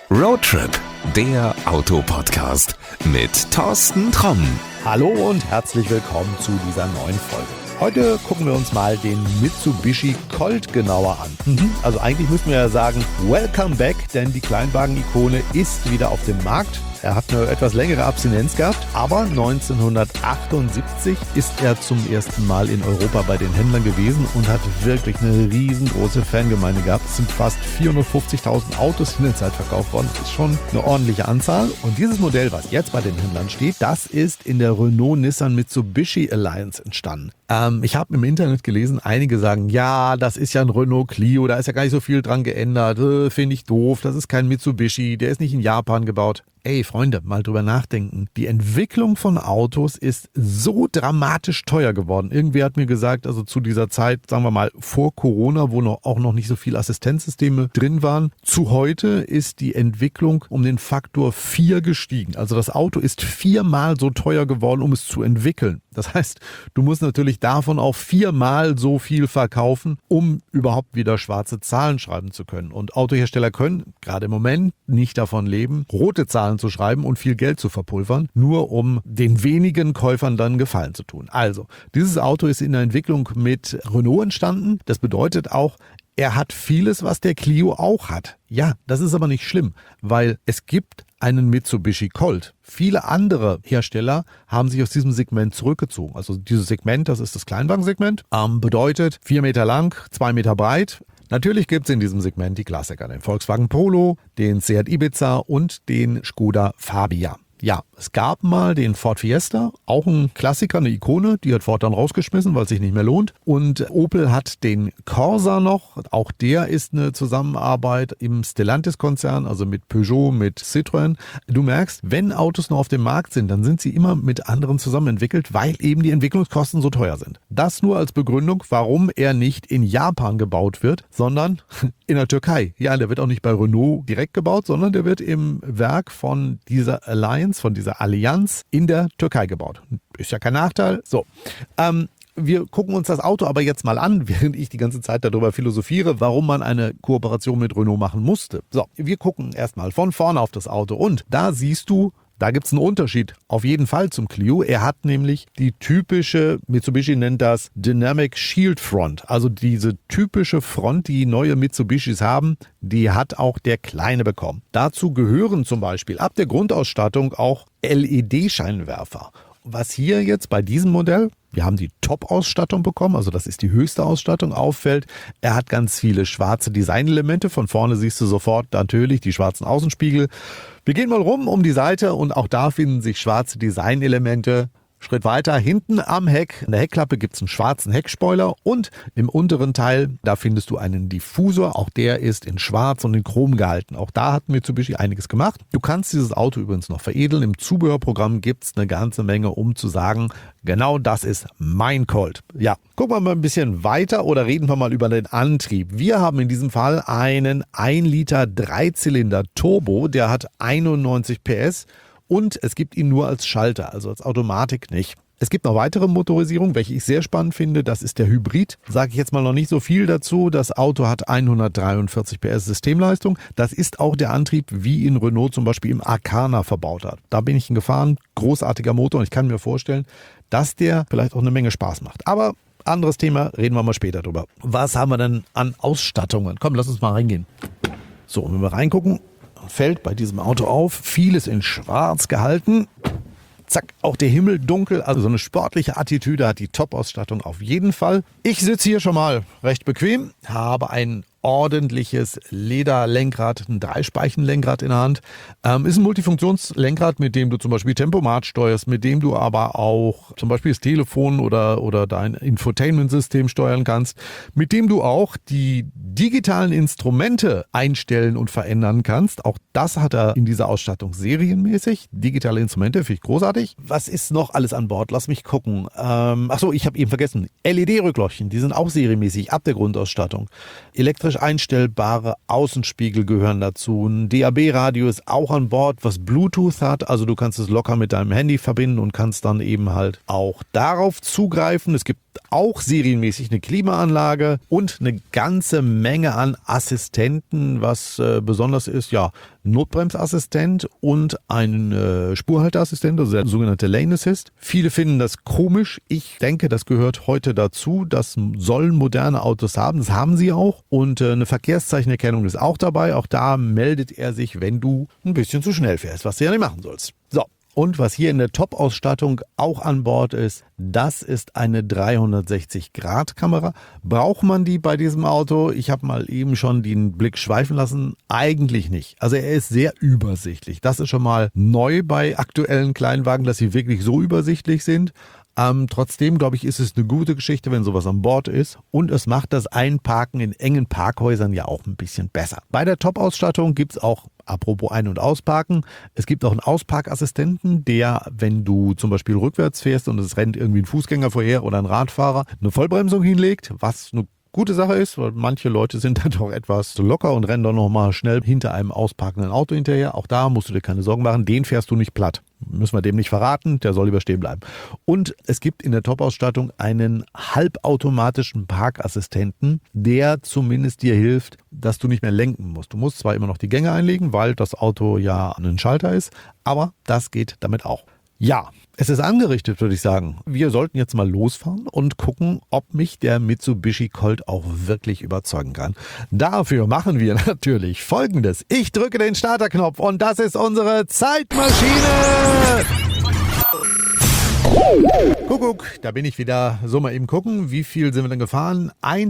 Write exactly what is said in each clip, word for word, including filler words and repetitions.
Roadtrip, der Autopodcast mit Thorsten Tromm. Hallo und herzlich willkommen zu dieser neuen Folge. Heute gucken wir uns mal den Mitsubishi Colt genauer an. Mhm. Also eigentlich müssten wir ja sagen, welcome back, denn die Kleinwagen-Ikone ist wieder auf dem Markt. Er hat eine etwas längere Abstinenz gehabt, aber neunzehnhundertachtundsiebzig ist er zum ersten Mal in Europa bei den Händlern gewesen und hat wirklich eine riesengroße Fangemeinde gehabt. Es sind fast vierhundertfünfzigtausend Autos in der Zeit verkauft worden. Das ist schon eine ordentliche Anzahl. Und dieses Modell, was jetzt bei den Händlern steht, das ist in der Renault-Nissan-Mitsubishi Alliance entstanden. Ähm, ich habe im Internet gelesen, einige sagen, ja, das ist ja ein Renault Clio, da ist ja gar nicht so viel dran geändert, äh, finde ich doof, das ist kein Mitsubishi, der ist nicht in Japan gebaut. Ey, Freunde, mal drüber nachdenken. Die Entwicklung von Autos ist so dramatisch teuer geworden. Irgendwer hat mir gesagt, also zu dieser Zeit, sagen wir mal, vor Corona, wo noch, auch noch nicht so viele Assistenzsysteme drin waren, zu heute ist die Entwicklung um den Faktor vier gestiegen. Also das Auto ist viermal so teuer geworden, um es zu entwickeln. Das heißt, du musst natürlich davon auch viermal so viel verkaufen, um überhaupt wieder schwarze Zahlen schreiben zu können. Und Autohersteller können gerade im Moment nicht davon leben, rote Zahlen zu schreiben und viel Geld zu verpulvern, nur um den wenigen Käufern dann Gefallen zu tun. Also, dieses Auto ist in der Entwicklung mit Renault entstanden. Das bedeutet auch, er hat vieles, was der Clio auch hat. Ja, das ist aber nicht schlimm, weil es gibt einen Mitsubishi Colt. Viele andere Hersteller haben sich aus diesem Segment zurückgezogen. Also dieses Segment, das ist das Kleinwagensegment, ähm, bedeutet vier Meter lang, zwei Meter breit. Natürlich gibt es in diesem Segment die Klassiker, den Volkswagen Polo, den Seat Ibiza und den Skoda Fabia. Ja, es gab mal den Ford Fiesta, auch ein Klassiker, eine Ikone, die hat Ford dann rausgeschmissen, weil es sich nicht mehr lohnt. Und Opel hat den Corsa noch, auch der ist eine Zusammenarbeit im Stellantis-Konzern, also mit Peugeot, mit Citroën. Du merkst, wenn Autos noch auf dem Markt sind, dann sind sie immer mit anderen zusammen entwickelt, weil eben die Entwicklungskosten so teuer sind. Das nur als Begründung, warum er nicht in Japan gebaut wird, sondern in der Türkei. Ja, der wird auch nicht bei Renault direkt gebaut, sondern der wird im Werk von dieser Alliance, von dieser Allianz in der Türkei gebaut. Ist ja kein Nachteil. So, ähm, wir gucken uns das Auto aber jetzt mal an, während ich die ganze Zeit darüber philosophiere, warum man eine Kooperation mit Renault machen musste. So, wir gucken erstmal von vorne auf das Auto und da siehst du, da gibt es einen Unterschied auf jeden Fall zum Clio. Er hat nämlich die typische, Mitsubishi nennt das Dynamic Shield Front. Also diese typische Front, die neue Mitsubishis haben, die hat auch der Kleine bekommen. Dazu gehören zum Beispiel ab der Grundausstattung auch L E D-Scheinwerfer. Was hier jetzt bei diesem Modell, wir haben die Top-Ausstattung bekommen, also das ist die höchste Ausstattung, auffällt, er hat ganz viele schwarze Designelemente. Von vorne siehst du sofort natürlich die schwarzen Außenspiegel. Wir gehen mal rum um die Seite und auch da finden sich schwarze Designelemente. Schritt weiter, hinten am Heck, in der Heckklappe gibt es einen schwarzen Heckspoiler und im unteren Teil, da findest du einen Diffusor. Auch der ist in schwarz und in chrom gehalten. Auch da hat Mitsubishi einiges gemacht. Du kannst dieses Auto übrigens noch veredeln. Im Zubehörprogramm gibt es eine ganze Menge, um zu sagen, genau das ist mein Colt. Ja, gucken wir mal ein bisschen weiter oder reden wir mal über den Antrieb. Wir haben in diesem Fall einen ein Liter Dreizylinder Turbo, der hat einundneunzig P S. Und es gibt ihn nur als Schalter, also als Automatik nicht. Es gibt noch weitere Motorisierung, welche ich sehr spannend finde. Das ist der Hybrid. Sage ich jetzt mal noch nicht so viel dazu. Das Auto hat hundertdreiundvierzig P S Systemleistung. Das ist auch der Antrieb, wie ihn Renault zum Beispiel im Arcana verbaut hat. Da bin ich ihn gefahren. Großartiger Motor und ich kann mir vorstellen, dass der vielleicht auch eine Menge Spaß macht. Aber anderes Thema, reden wir mal später drüber. Was haben wir denn an Ausstattungen? Komm, lass uns mal reingehen. So, wenn wir reingucken, fällt bei diesem Auto auf, vieles in schwarz gehalten. Zack, auch der Himmel dunkel, also so eine sportliche Attitüde hat die Top-Ausstattung auf jeden Fall. Ich sitze hier schon mal recht bequem, habe ein ordentliches Lederlenkrad, ein Dreispeichenlenkrad in der Hand. Ähm, ist ein Multifunktionslenkrad, mit dem du zum Beispiel Tempomat steuerst, mit dem du aber auch zum Beispiel das Telefon oder, oder dein Infotainment-System steuern kannst, mit dem du auch die digitalen Instrumente einstellen und verändern kannst. Auch das hat er in dieser Ausstattung serienmäßig. Digitale Instrumente, finde ich großartig. Was ist noch alles an Bord? Lass mich gucken. Ähm, achso, ich habe eben vergessen. L E D-Rückleuchten, die sind auch serienmäßig ab der Grundausstattung. Elektrisch automatisch einstellbare Außenspiegel gehören dazu. Ein D A B-Radio ist auch an Bord, was Bluetooth hat. Also du kannst es locker mit deinem Handy verbinden und kannst dann eben halt auch darauf zugreifen. Es gibt auch serienmäßig eine Klimaanlage und eine ganze Menge an Assistenten, was äh, besonders ist, ja, Notbremsassistent und ein äh, Spurhalteassistent, also der sogenannte Lane Assist. Viele finden das komisch. Ich denke, das gehört heute dazu. Das sollen moderne Autos haben. Das haben sie auch. Und äh, eine Verkehrszeichenerkennung ist auch dabei. Auch da meldet er sich, wenn du ein bisschen zu schnell fährst, was du ja nicht machen sollst. So. Und was hier in der Top-Ausstattung auch an Bord ist, das ist eine dreihundertsechzig Grad Kamera. Braucht man die bei diesem Auto? Ich habe mal eben schon den Blick schweifen lassen. Eigentlich nicht. Also er ist sehr übersichtlich. Das ist schon mal neu bei aktuellen Kleinwagen, dass sie wirklich so übersichtlich sind. Ähm, trotzdem, glaube ich, ist es eine gute Geschichte, wenn sowas an Bord ist. Und es macht das Einparken in engen Parkhäusern ja auch ein bisschen besser. Bei der Top-Ausstattung gibt es auch, apropos Ein- und Ausparken, es gibt auch einen Ausparkassistenten, der, wenn du zum Beispiel rückwärts fährst und es rennt irgendwie ein Fußgänger vorher oder ein Radfahrer, eine Vollbremsung hinlegt, was eine gute Sache ist, weil manche Leute sind dann doch etwas locker und rennen dann nochmal schnell hinter einem ausparkenden Auto hinterher. Auch da musst du dir keine Sorgen machen, den fährst du nicht platt. Müssen wir dem nicht verraten, der soll lieber stehen bleiben. Und es gibt in der Top-Ausstattung einen halbautomatischen Parkassistenten, der zumindest dir hilft, dass du nicht mehr lenken musst. Du musst zwar immer noch die Gänge einlegen, weil das Auto ja ein Schalter ist, aber das geht damit auch. Ja, es ist angerichtet, würde ich sagen. Wir sollten jetzt mal losfahren und gucken, ob mich der Mitsubishi Colt auch wirklich überzeugen kann. Dafür machen wir natürlich Folgendes. Ich drücke den Starterknopf und das ist unsere Zeitmaschine. Kuckuck, da bin ich wieder. So, mal eben gucken, wie viel sind wir denn gefahren?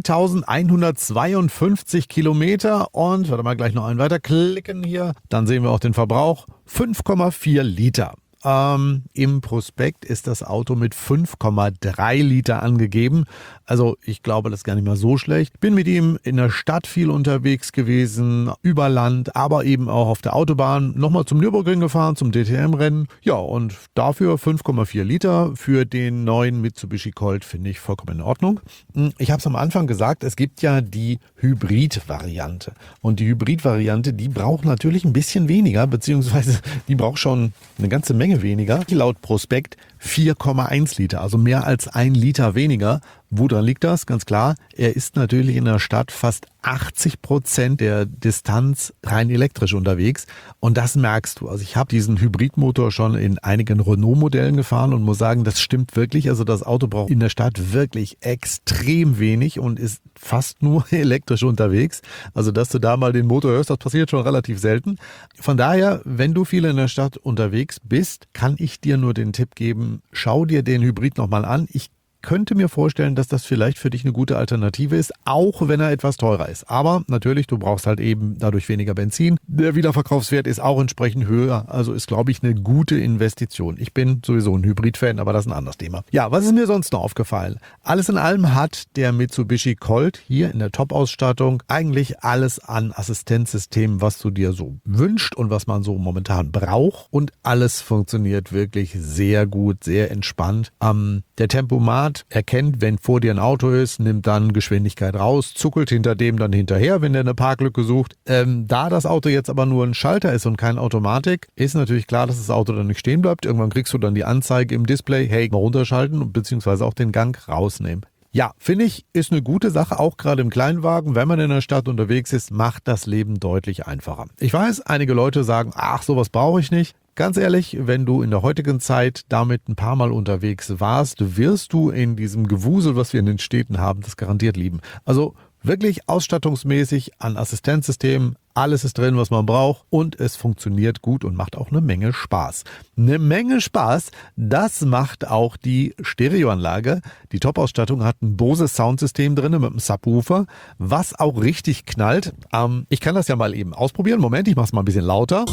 eintausendeinhundertzweiundfünfzig Kilometer und, warte mal, gleich noch einen weiter klicken hier. Dann sehen wir auch den Verbrauch. fünf Komma vier Liter. Ähm, im Prospekt ist das Auto mit fünf Komma drei Liter angegeben. Also ich glaube, das ist gar nicht mal so schlecht. Bin mit ihm in der Stadt viel unterwegs gewesen, über Land, aber eben auch auf der Autobahn. Nochmal zum Nürburgring gefahren, zum D T M-Rennen. Ja, und dafür fünf Komma vier Liter für den neuen Mitsubishi Colt finde ich vollkommen in Ordnung. Ich habe es am Anfang gesagt, es gibt ja die Hybrid-Variante. Und die Hybrid-Variante, die braucht natürlich ein bisschen weniger, beziehungsweise die braucht schon eine ganze Menge weniger. Laut Prospekt vier Komma eins Liter, also mehr als ein Liter weniger. Woran liegt das? Ganz klar, er ist natürlich in der Stadt fast achtzig Prozent der Distanz rein elektrisch unterwegs und das merkst du. Also ich habe diesen Hybridmotor schon in einigen Renault-Modellen gefahren und muss sagen, das stimmt wirklich. Also das Auto braucht in der Stadt wirklich extrem wenig und ist fast nur elektrisch unterwegs. Also dass du da mal den Motor hörst, das passiert schon relativ selten. Von daher, wenn du viel in der Stadt unterwegs bist, kann ich dir nur den Tipp geben, schau dir den Hybrid nochmal an. Ich könnte mir vorstellen, dass das vielleicht für dich eine gute Alternative ist, auch wenn er etwas teurer ist. Aber natürlich, du brauchst halt eben dadurch weniger Benzin. Der Wiederverkaufswert ist auch entsprechend höher, also ist, glaube ich, eine gute Investition. Ich bin sowieso ein Hybrid-Fan, aber das ist ein anderes Thema. Ja, was ist mir sonst noch aufgefallen? Alles in allem hat der Mitsubishi Colt hier in der Top-Ausstattung eigentlich alles an Assistenzsystemen, was du dir so wünschst und was man so momentan braucht. Und alles funktioniert wirklich sehr gut, sehr entspannt. Ähm, der Tempomat erkennt, wenn vor dir ein Auto ist, nimmt dann Geschwindigkeit raus, zuckelt hinter dem dann hinterher, wenn der eine Parklücke sucht. Ähm, da das Auto jetzt aber nur ein Schalter ist und keine Automatik, ist natürlich klar, dass das Auto dann nicht stehen bleibt. Irgendwann kriegst du dann die Anzeige im Display, hey, mal runterschalten beziehungsweise auch den Gang rausnehmen. Ja, finde ich, ist eine gute Sache, auch gerade im Kleinwagen, wenn man in der Stadt unterwegs ist, macht das Leben deutlich einfacher. Ich weiß, einige Leute sagen, ach, sowas brauche ich nicht. Ganz ehrlich, wenn du in der heutigen Zeit damit ein paar Mal unterwegs warst, wirst du in diesem Gewusel, was wir in den Städten haben, das garantiert lieben. Also wirklich ausstattungsmäßig an Assistenzsystemen, alles ist drin, was man braucht und es funktioniert gut und macht auch eine Menge Spaß. Eine Menge Spaß, das macht auch die Stereoanlage. Die Top-Ausstattung hat ein Bose Soundsystem drin mit einem Subwoofer, was auch richtig knallt. Ähm, ich kann das ja mal eben ausprobieren. Moment, ich mache es mal ein bisschen lauter.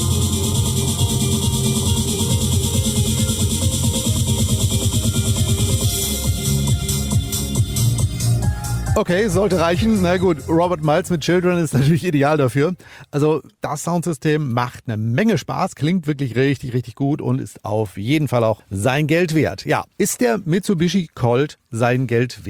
Okay, sollte reichen. Na gut, Robert Miles mit Children ist natürlich ideal dafür. Also das Soundsystem macht eine Menge Spaß, klingt wirklich richtig, richtig gut und ist auf jeden Fall auch sein Geld wert. Ja, ist der Mitsubishi Colt sein Geld wert?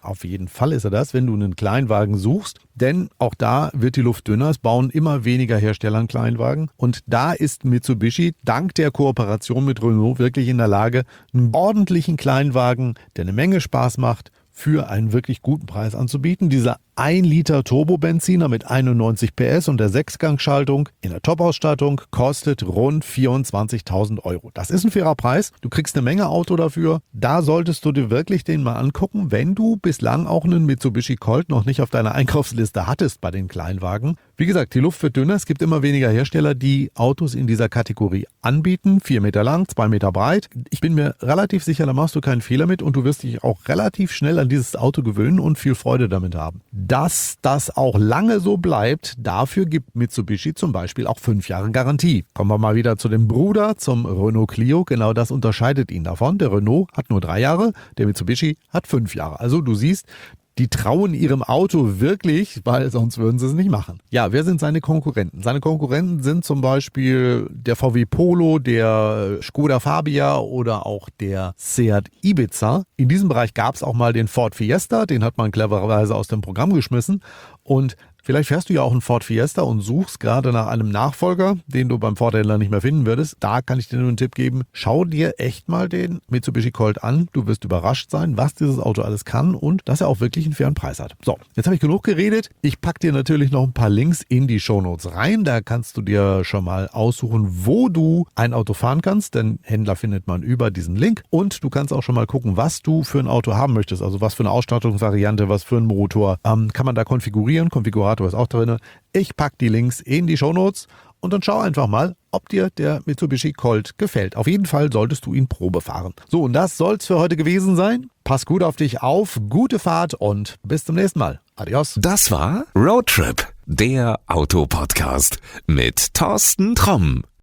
Auf jeden Fall ist er das, wenn du einen Kleinwagen suchst, denn auch da wird die Luft dünner. Es bauen immer weniger Hersteller einen Kleinwagen und da ist Mitsubishi dank der Kooperation mit Renault wirklich in der Lage, einen ordentlichen Kleinwagen, der eine Menge Spaß macht, für einen wirklich guten Preis anzubieten. Dieser ein Liter Turbobenziner mit einundneunzig P S und der Sechsgangschaltung in der Top-Ausstattung kostet rund vierundzwanzigtausend Euro. Das ist ein fairer Preis. Du kriegst eine Menge Auto dafür. Da solltest du dir wirklich den mal angucken, wenn du bislang auch einen Mitsubishi Colt noch nicht auf deiner Einkaufsliste hattest bei den Kleinwagen. Wie gesagt, die Luft wird dünner. Es gibt immer weniger Hersteller, die Autos in dieser Kategorie anbieten. Vier Meter lang, zwei Meter breit. Ich bin mir relativ sicher, da machst du keinen Fehler mit und du wirst dich auch relativ schnell an dieses Auto gewöhnen und viel Freude damit haben. Dass das auch lange so bleibt, dafür gibt Mitsubishi zum Beispiel auch fünf Jahre Garantie. Kommen wir mal wieder zu dem Bruder, zum Renault Clio. Genau das unterscheidet ihn davon. Der Renault hat nur drei Jahre, der Mitsubishi hat fünf Jahre. Also du siehst, die trauen ihrem Auto wirklich, weil sonst würden sie es nicht machen. Ja, wer sind seine Konkurrenten? Seine Konkurrenten sind zum Beispiel der V W Polo, der Skoda Fabia oder auch der Seat Ibiza. In diesem Bereich gab es auch mal den Ford Fiesta, den hat man clevererweise aus dem Programm geschmissen. Und vielleicht fährst du ja auch einen Ford Fiesta und suchst gerade nach einem Nachfolger, den du beim Ford-Händler nicht mehr finden würdest. Da kann ich dir nur einen Tipp geben. Schau dir echt mal den Mitsubishi Colt an. Du wirst überrascht sein, was dieses Auto alles kann und dass er auch wirklich einen fairen Preis hat. So, jetzt habe ich genug geredet. Ich packe dir natürlich noch ein paar Links in die Shownotes rein. Da kannst du dir schon mal aussuchen, wo du ein Auto fahren kannst, denn Händler findet man über diesen Link. Und du kannst auch schon mal gucken, was du für ein Auto haben möchtest. Also was für eine Ausstattungsvariante, was für einen Motor. Ähm, kann man da konfigurieren. Konfigurator ist auch drin. Ich packe die Links in die Shownotes und dann schau einfach mal, ob dir der Mitsubishi Colt gefällt. Auf jeden Fall solltest du ihn Probe fahren. So, und das soll's für heute gewesen sein. Pass gut auf dich auf, gute Fahrt und bis zum nächsten Mal. Adios. Das war Roadtrip, der Autopodcast mit Thorsten Tromm.